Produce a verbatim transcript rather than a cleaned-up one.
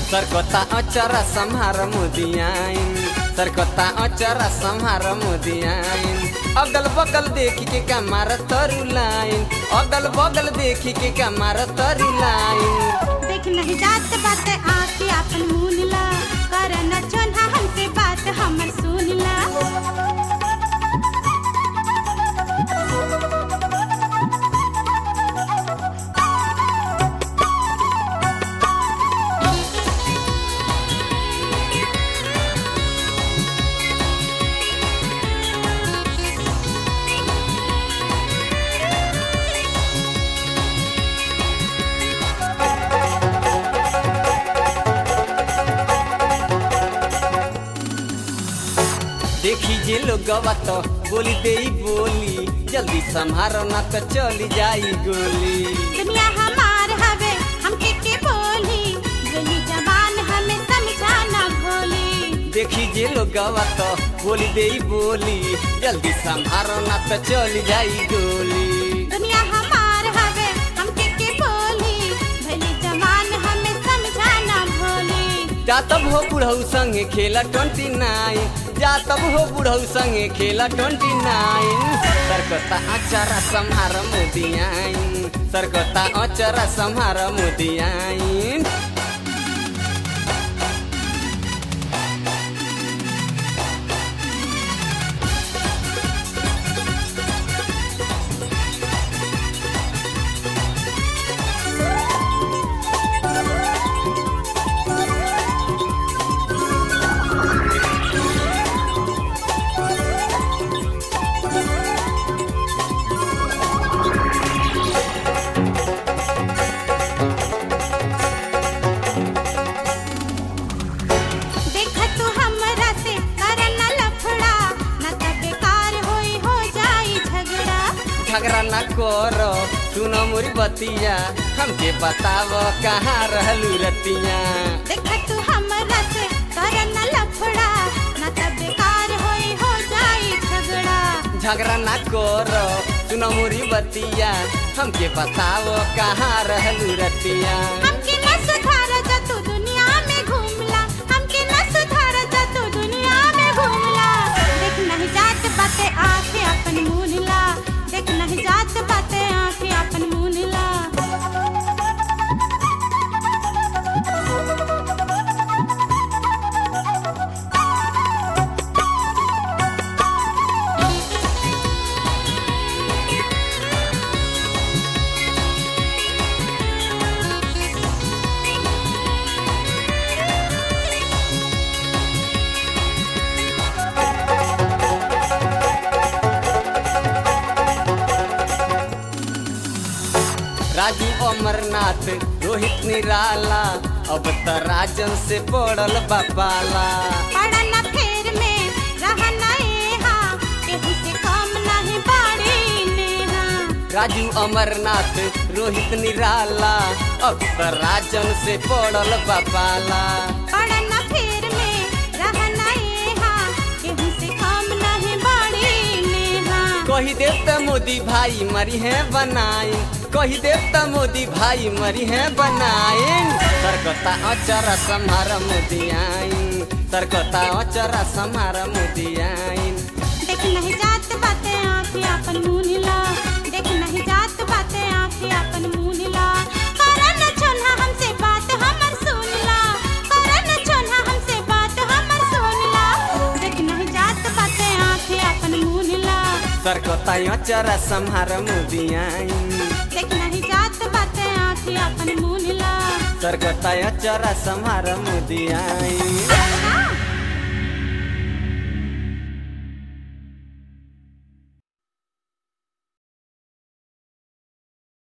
सरकता अचरा सम्हार मुदियाइन सरकता अचरा सम्हार मुदियाइन अगल बगल देखी के कमार तरु लाइन अगल बगल देखी के कमार तरु लाइन देख नहीं जात बात आके अपन मुनला करना चोन्हा हमसे बात हमर सुनला देखी जे लोगवा तो बोली दे बोली जल्दी संभारो ना तो चली जाई गोली दुनिया हमार हवे हमके के बोली गोली जवान हमें समझाना भोली देखी जे लोगवा तो बोली दे बोली जल्दी संभारो ना तो चली जाई गोली दुनिया हमार हवे हमके के बोली गोली जवान हमें समझाना भोली जा तब हो बुढ़ऊ संगे खेला ट्वेंटी नाइन जा तब हो बुढ़ऊ संगे खेला ट्वेंटी नाइन सरकता अचरा सम्हार मुदियाइन सरकता अचरा सम्हार मुदियाइन झगड़ा न करो सुनो मोरी बतिया हमके बताव कहाँ रहलू रतिया देख तू हमरा से कर न लफड़ा न त बेकार होई हो जाई झगड़ा झगड़ा न करो सुनो मोरी बतिया हमके बताव कहाँ रहलू रतिया हमके न सुधार जा तू दुनिया में घूमला हमके न सुधार जा तू दुनिया में घूमला देख नहीं जात बातें आके अपन मुनला देख नहीं जात बातें आके अपन मुनला राजू अमरनाथ रोहित निराला अब त राजन से पड़ल बापाला पड़ा न फेर में रहना एहा केहू से कम नहीं बाड़ी नेहा राजू अमरनाथ रोहित निराला अब त राजन से पड़ल बापाला पड़ा न फेर में रहना एहा केहू से कम नहीं बाड़ी नेहा कही देव त मोदी भाई मरी है बनाई कही देव त मोदी भाई मरी है बनाइन सरकता अचरा सम्हार मुदियाइन सरकता अचरा सम्हार मुदियाइन देख नहीं जात बातें आँखें अपन मुनला देख नहीं जात बातें आँखें अपन मुनला करन छोन्हा हमसे बात हमर सुनला करन छोन्हा हमसे बात हमर सुनला देख नहीं जात बातें आँखें अपन मुनला सरकता अचरा सम्हार मुदियाइन देख नहीं जात बातें आँखें अपन मुनला सरकता अचरा सम्हार मुदियाइन।